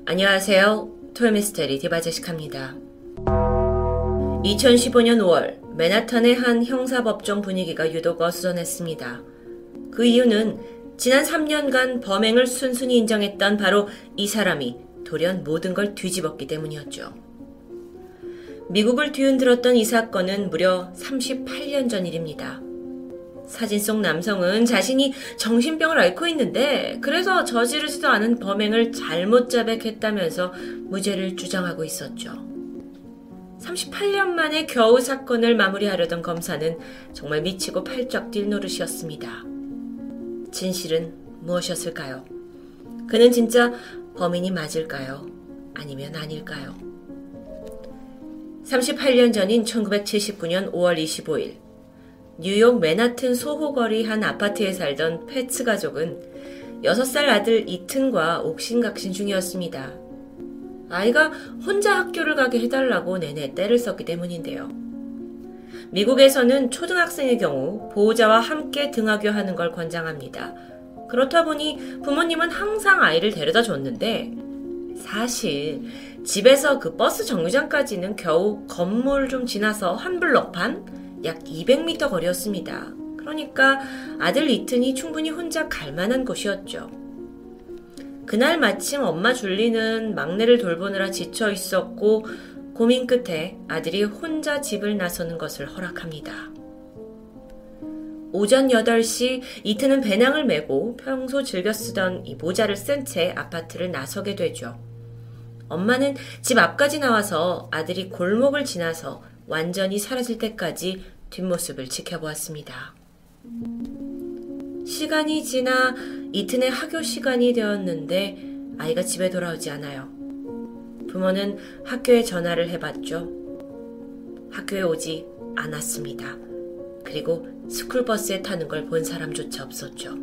안녕하세요. 토요미스테리 디바제식합니다. 2015년 5월 맨하탄의 한 형사법정 분위기가 유독 어수선했습니다. 그 이유는 지난 3년간 범행을 순순히 인정했던 바로 이 사람이 돌연 모든 걸 뒤집었기 때문이었죠. 미국을 뒤흔들었던 이 사건은 무려 38년 전 일입니다. 사진 속 남성은 자신이 정신병을 앓고 있는데 그래서 저지르지도 않은 범행을 잘못 자백했다면서 무죄를 주장하고 있었죠. 38년 만에 겨우 사건을 마무리하려던 검사는 정말 미치고 팔쩍 뛸 노릇이었습니다. 진실은 무엇이었을까요? 그는 진짜 범인이 맞을까요? 아니면 아닐까요? 38년 전인 1979년 5월 25일 뉴욕 맨하튼 소호거리 한 아파트에 살던 패츠 가족은 6살 아들 이튼과 옥신각신 중이었습니다. 아이가 혼자 학교를 가게 해달라고 내내 떼를 썼기 때문인데요. 미국에서는 초등학생의 경우 보호자와 함께 등하교하는 걸 권장합니다. 그렇다 보니 부모님은 항상 아이를 데려다 줬는데 사실 집에서 그 버스 정류장까지는 겨우 건물 좀 지나서 한 블럭 반? 약 200m 거리였습니다. 그러니까 아들 이튼이 충분히 혼자 갈 만한 곳이었죠. 그날 마침 엄마 줄리는 막내를 돌보느라 지쳐 있었고 고민 끝에 아들이 혼자 집을 나서는 것을 허락합니다. 오전 8시 이튼은 배낭을 메고 평소 즐겨 쓰던 이 모자를 쓴 채 아파트를 나서게 되죠. 엄마는 집 앞까지 나와서 아들이 골목을 지나서 완전히 사라질 때까지 뒷모습을 지켜보았습니다. 시간이 지나 이튼의 학교 시간이 되었는데 아이가 집에 돌아오지 않아요. 부모는 학교에 전화를 해봤죠. 학교에 오지 않았습니다. 그리고 스쿨버스에 타는 걸 본 사람조차 없었죠.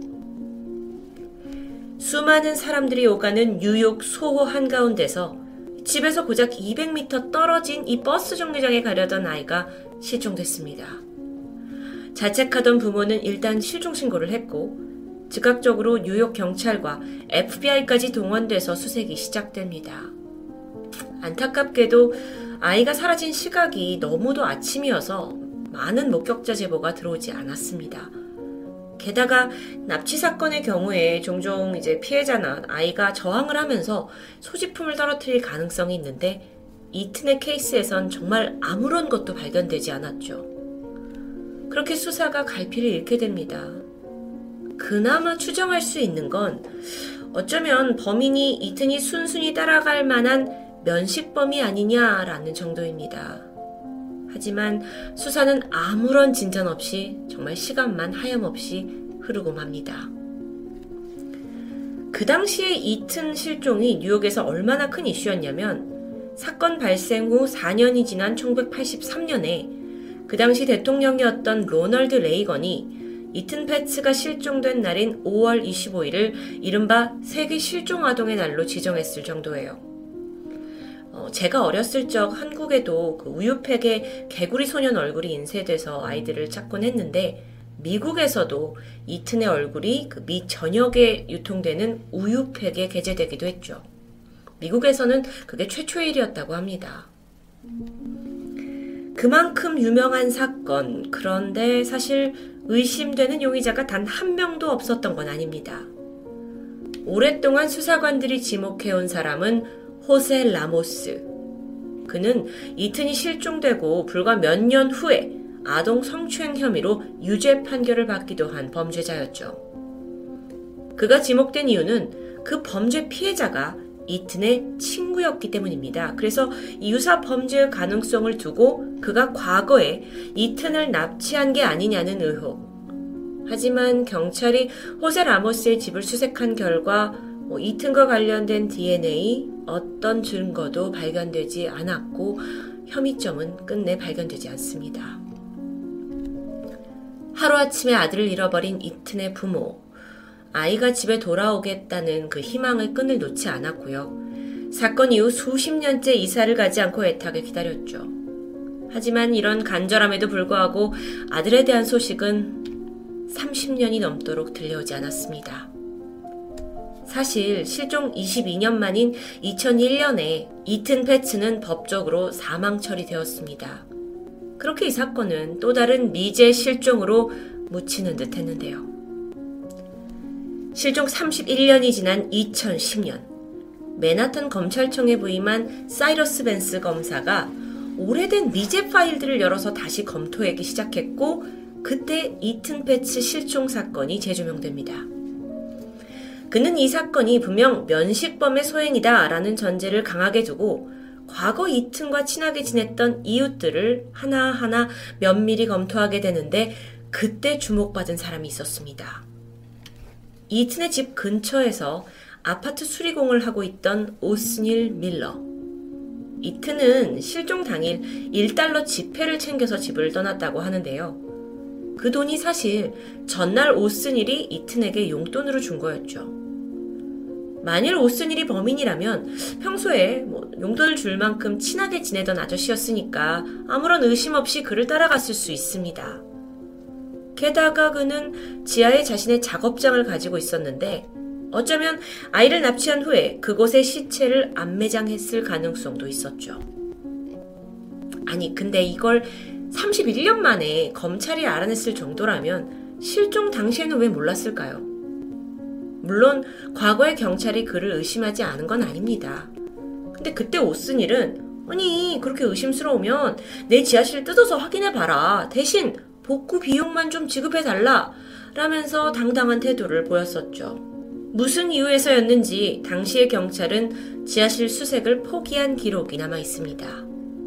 수많은 사람들이 오가는 뉴욕 소호 한가운데서 집에서 고작 200m 떨어진 이 버스 정류장에 가려던 아이가 실종됐습니다. 자책하던 부모는 일단 실종 신고를 했고 즉각적으로 뉴욕 경찰과 FBI까지 동원돼서 수색이 시작됩니다. 안타깝게도 아이가 사라진 시각이 너무도 아침이어서 많은 목격자 제보가 들어오지 않았습니다. 게다가 납치 사건의 경우에 종종 피해자나 아이가 저항을 하면서 소지품을 떨어뜨릴 가능성이 있는데 이튼의 케이스에선 정말 아무런 것도 발견되지 않았죠. 그렇게 수사가 갈피를 잃게 됩니다. 그나마 추정할 수 있는 건 어쩌면 범인이 이튼이 순순히 따라갈 만한 면식범이 아니냐라는 정도입니다. 하지만 수사는 아무런 진전 없이 정말 시간만 하염없이 흐르고 맙니다. 그 당시에 이튼 실종이 뉴욕에서 얼마나 큰 이슈였냐면 사건 발생 후 4년이 지난 1983년에 그 당시 대통령이었던 로널드 레이건이 이튼 패츠가 실종된 날인 5월 25일을 이른바 세계 실종 아동의 날로 지정했을 정도예요. 제가 어렸을 적 한국에도 그 우유팩에 개구리 소년 얼굴이 인쇄돼서 아이들을 찾곤 했는데 미국에서도 이튼의 얼굴이 그 미 전역에 유통되는 우유팩에 게재되기도 했죠. 미국에서는 그게 최초의 일이었다고 합니다. 그만큼 유명한 사건, 그런데 사실 의심되는 용의자가 단 한 명도 없었던 건 아닙니다. 오랫동안 수사관들이 지목해온 사람은 호세 라모스. 그는 이튼이 실종되고 불과 몇 년 후에 아동 성추행 혐의로 유죄 판결을 받기도 한 범죄자였죠. 그가 지목된 이유는 그 범죄 피해자가 이튼의 친구였기 때문입니다. 그래서 이 유사 범죄의 가능성을 두고 그가 과거에 이튼을 납치한 게 아니냐는 의혹. 하지만 경찰이 호세 라모스의 집을 수색한 결과 이튼과 관련된 DNA 어떤 증거도 발견되지 않았고 혐의점은 끝내 발견되지 않습니다. 하루아침에 아들을 잃어버린 이튼의 부모. 아이가 집에 돌아오겠다는 그 희망의 끈을 놓지 않았고요. 사건 이후 수십 년째 이사를 가지 않고 애타게 기다렸죠. 하지만 이런 간절함에도 불구하고 아들에 대한 소식은 30년이 넘도록 들려오지 않았습니다. 사실 실종 22년 만인 2001년에 이튼 패츠는 법적으로 사망 처리되었습니다. 그렇게 이 사건은 또 다른 미제 실종으로 묻히는 듯 했는데요. 실종 31년이 지난 2010년, 맨하탄 검찰청에 부임한 사이러스 벤스 검사가 오래된 미제 파일들을 열어서 다시 검토하기 시작했고, 그때 이튼 패츠 실종 사건이 재조명됩니다. 그는 이 사건이 분명 면식범의 소행이다 라는 전제를 강하게 두고 과거 이튼과 친하게 지냈던 이웃들을 하나하나 면밀히 검토하게 되는데, 그때 주목받은 사람이 있었습니다. 이튼의 집 근처에서 아파트 수리공을 하고 있던 오스닐 밀러. 이튼은 실종 당일 $1 지폐를 챙겨서 집을 떠났다고 하는데요. 그 돈이 사실 전날 오스닐이 이튼에게 용돈으로 준 거였죠. 만일 오스닐이 범인이라면 평소에 용돈을 줄 만큼 친하게 지내던 아저씨였으니까 아무런 의심 없이 그를 따라갔을 수 있습니다. 게다가 그는 지하에 자신의 작업장을 가지고 있었는데 어쩌면 아이를 납치한 후에 그곳에 시체를 안매장했을 가능성도 있었죠. 아니, 근데 이걸 31년 만에 검찰이 알아냈을 정도라면 실종 당시에는 왜 몰랐을까요? 물론 과거의 경찰이 그를 의심하지 않은 건 아닙니다. 근데 그때 오스닐은 아니, 그렇게 의심스러우면 내 지하실 뜯어서 확인해봐라. 대신 복구 비용만 좀 지급해달라 라면서 당당한 태도를 보였었죠. 무슨 이유에서였는지 당시의 경찰은 지하실 수색을 포기한 기록이 남아있습니다.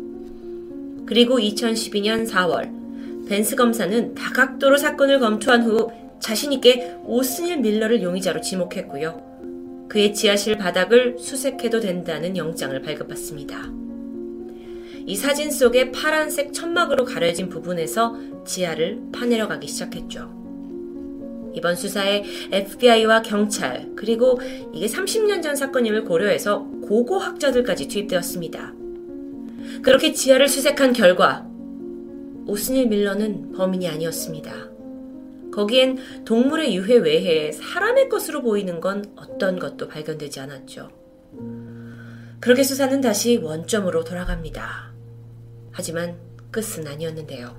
그리고 2012년 4월 벤스 검사는 다각도로 사건을 검토한 후 자신있게 오스닐 밀러를 용의자로 지목했고요. 그의 지하실 바닥을 수색해도 된다는 영장을 발급받습니다. 이 사진 속의 파란색 천막으로 가려진 부분에서 지하를 파내려가기 시작했죠. 이번 수사에 FBI와 경찰, 그리고 이게 30년 전 사건임을 고려해서 고고학자들까지 투입되었습니다. 그렇게 지하를 수색한 결과 오스닐 밀러는 범인이 아니었습니다. 거기엔 동물의 유해 외에 사람의 것으로 보이는 건 어떤 것도 발견되지 않았죠. 그렇게 수사는 다시 원점으로 돌아갑니다. 하지만 끝은 아니었는데요.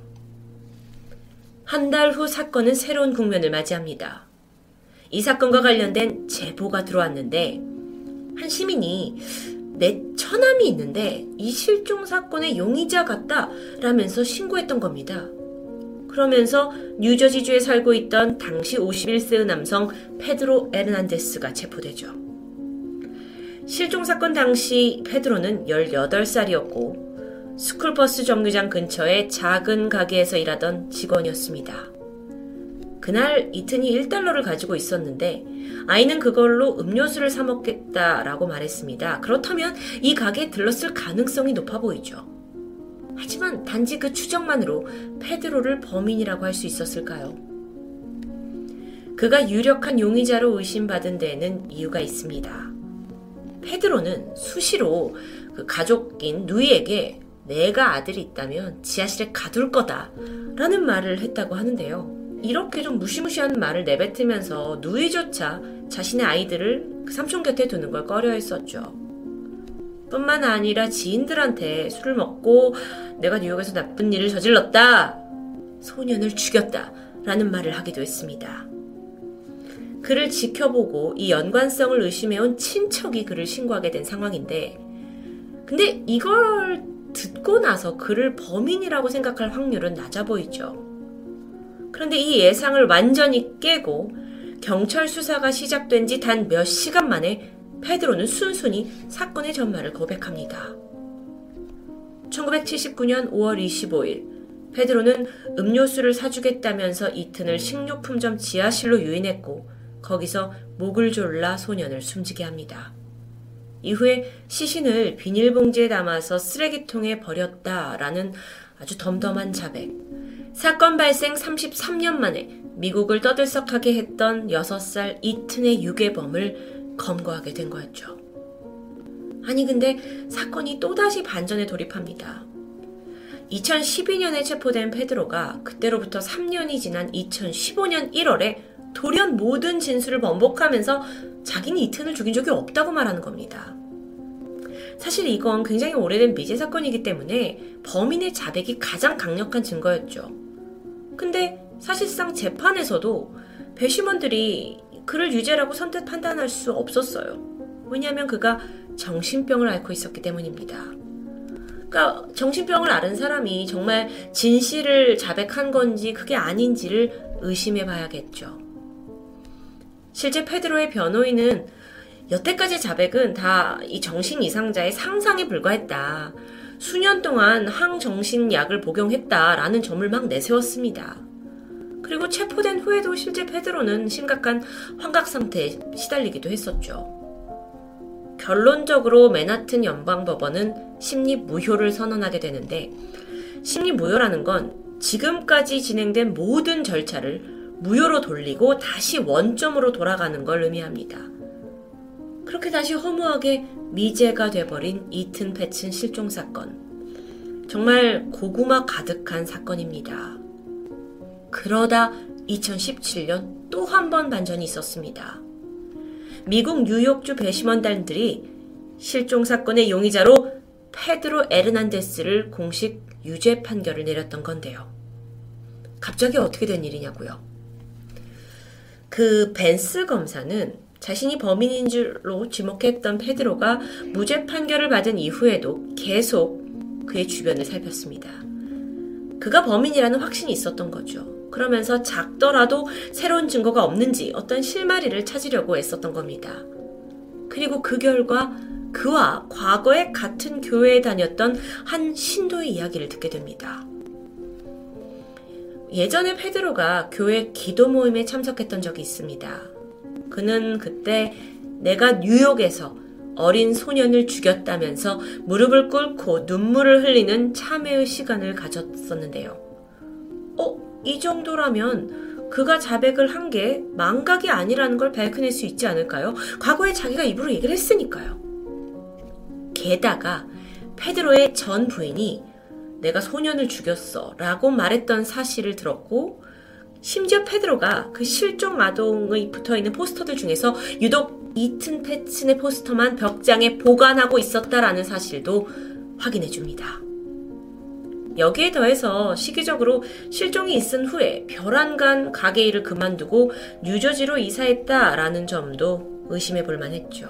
한 달 후 사건은 새로운 국면을 맞이합니다. 이 사건과 관련된 제보가 들어왔는데 한 시민이 내 처남이 있는데 이 실종 사건의 용의자 같다 라면서 신고했던 겁니다. 그러면서 뉴저지주에 살고 있던 당시 51세의 남성 페드로 에르난데스가 체포되죠. 실종 사건 당시 페드로는 18살이었고 스쿨버스 정류장 근처의 작은 가게에서 일하던 직원이었습니다. 그날 이튼이 $1를 가지고 있었는데 아이는 그걸로 음료수를 사 먹겠다라고 말했습니다. 그렇다면 이 가게에 들렀을 가능성이 높아 보이죠. 하지만 단지 그 추정만으로 페드로를 범인이라고 할 수 있었을까요? 그가 유력한 용의자로 의심받은 데에는 이유가 있습니다. 페드로는 수시로 그 가족인 누이에게 내가 아들이 있다면 지하실에 가둘 거다 라는 말을 했다고 하는데요. 이렇게 좀 무시무시한 말을 내뱉으면서 누이조차 자신의 아이들을 그 삼촌 곁에 두는 걸 꺼려했었죠. 뿐만 아니라 지인들한테 술을 먹고 내가 뉴욕에서 나쁜 일을 저질렀다, 소년을 죽였다 라는 말을 하기도 했습니다. 그를 지켜보고 이 연관성을 의심해온 친척이 그를 신고하게 된 상황인데, 근데 이걸 듣고 나서 그를 범인이라고 생각할 확률은 낮아 보이죠. 그런데 이 예상을 완전히 깨고 경찰 수사가 시작된 지 단 몇 시간 만에 페드로는 순순히 사건의 전말을 고백합니다. 1979년 5월 25일 페드로는 음료수를 사주겠다면서 이튼을 식료품점 지하실로 유인했고 거기서 목을 졸라 소년을 숨지게 합니다. 이후에 시신을 비닐봉지에 담아서 쓰레기통에 버렸다라는 아주 덤덤한 자백. 사건 발생 33년 만에 미국을 떠들썩하게 했던 6살 이튼의 유괴범을 검거하게 된 거였죠. 아니 근데 사건이 또다시 반전에 돌입합니다. 2012년에 체포된 페드로가 그때로부터 3년이 지난 2015년 1월에 돌연 모든 진술을 번복하면서 자기는 이튼을 죽인 적이 없다고 말하는 겁니다. 사실 이건 굉장히 오래된 미제 사건이기 때문에 범인의 자백이 가장 강력한 증거였죠. 근데 사실상 재판에서도 배심원들이 그를 유죄라고 선뜻 판단할 수 없었어요. 왜냐하면 그가 정신병을 앓고 있었기 때문입니다. 그러니까 정신병을 앓은 사람이 정말 진실을 자백한 건지 그게 아닌지를 의심해 봐야겠죠. 실제 페드로의 변호인은 여태까지 자백은 다 이 정신 이상자의 상상에 불과했다. 수년 동안 항정신약을 복용했다라는 점을 막 내세웠습니다. 그리고 체포된 후에도 실제 페드로는 심각한 환각 상태에 시달리기도 했었죠. 결론적으로 맨하튼 연방법원은 심리무효를 선언하게 되는데, 심리무효라는 건 지금까지 진행된 모든 절차를 무효로 돌리고 다시 원점으로 돌아가는 걸 의미합니다. 그렇게 다시 허무하게 미제가 돼버린 이튼 패튼 실종 사건. 정말 고구마 가득한 사건입니다. 그러다 2017년 또 한 번 반전이 있었습니다. 미국 뉴욕주 배심원단들이 실종 사건의 용의자로 페드로 에르난데스를 공식 유죄 판결을 내렸던 건데요. 갑자기 어떻게 된 일이냐고요? 그 벤스 검사는 자신이 범인인 줄로 지목했던 페드로가 무죄 판결을 받은 이후에도 계속 그의 주변을 살폈습니다. 그가 범인이라는 확신이 있었던 거죠. 그러면서 작더라도 새로운 증거가 없는지 어떤 실마리를 찾으려고 애썼던 겁니다. 그리고 그 결과 그와 과거에 같은 교회에 다녔던 한 신도의 이야기를 듣게 됩니다. 예전에 페드로가 교회 기도 모임에 참석했던 적이 있습니다. 그는 그때 내가 뉴욕에서 어린 소년을 죽였다면서 무릎을 꿇고 눈물을 흘리는 참회의 시간을 가졌었는데요. 이 정도라면 그가 자백을 한 게 망각이 아니라는 걸 밝혀낼 수 있지 않을까요? 과거에 자기가 입으로 얘기를 했으니까요. 게다가 페드로의 전 부인이 내가 소년을 죽였어 라고 말했던 사실을 들었고, 심지어 페드로가 그 실종 아동의 붙어있는 포스터들 중에서 유독 이튼 패튼의 포스터만 벽장에 보관하고 있었다라는 사실도 확인해줍니다. 여기에 더해서 시기적으로 실종이 있은 후에 별안간 가게 일을 그만두고 뉴저지로 이사했다라는 점도 의심해볼 만했죠.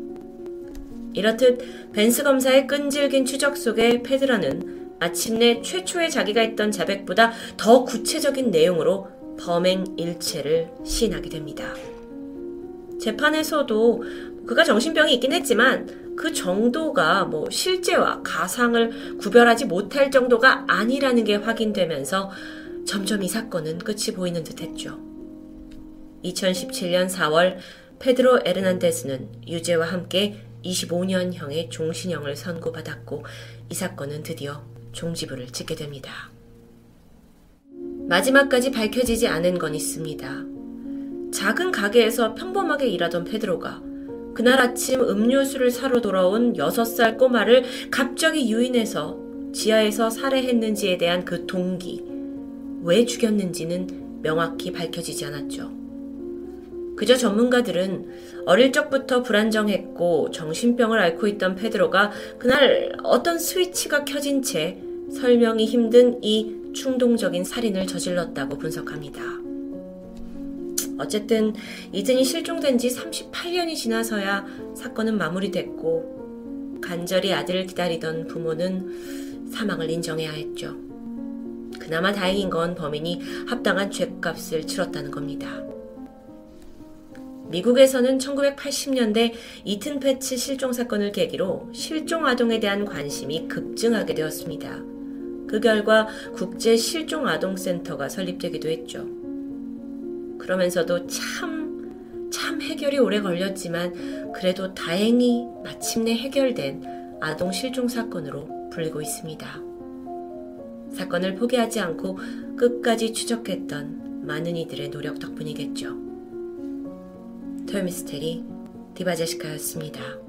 이렇듯 벤스 검사의 끈질긴 추적 속에 페드라는 마침내 최초에 자기가 했던 자백보다 더 구체적인 내용으로 범행 일체를 시인하게 됩니다. 재판에서도 그가 정신병이 있긴 했지만 그 정도가 실제와 가상을 구별하지 못할 정도가 아니라는 게 확인되면서 점점 이 사건은 끝이 보이는 듯 했죠. 2017년 4월 페드로 에르난데스는 유죄와 함께 25년형의 종신형을 선고받았고 이 사건은 드디어 종지부를 찍게 됩니다. 마지막까지 밝혀지지 않은 건 있습니다. 작은 가게에서 평범하게 일하던 페드로가 그날 아침 음료수를 사러 돌아온 6살 꼬마를 갑자기 유인해서 지하에서 살해했는지에 대한 그 동기, 왜 죽였는지는 명확히 밝혀지지 않았죠. 그저 전문가들은 어릴 적부터 불안정했고 정신병을 앓고 있던 페드로가 그날 어떤 스위치가 켜진 채 설명이 힘든 이 충동적인 살인을 저질렀다고 분석합니다. 어쨌든 이튼이 실종된 지 38년이 지나서야 사건은 마무리됐고 간절히 아들을 기다리던 부모는 사망을 인정해야 했죠. 그나마 다행인 건 범인이 합당한 죗값을 치렀다는 겁니다. 미국에서는 1980년대 이튼 패츠 실종 사건을 계기로 실종 아동에 대한 관심이 급증하게 되었습니다. 그 결과 국제 실종 아동센터가 설립되기도 했죠. 그러면서도 참 해결이 오래 걸렸지만 그래도 다행히 마침내 해결된 아동 실종 사건으로 불리고 있습니다. 사건을 포기하지 않고 끝까지 추적했던 많은 이들의 노력 덕분이겠죠. 토요미스테리 디바제시카였습니다.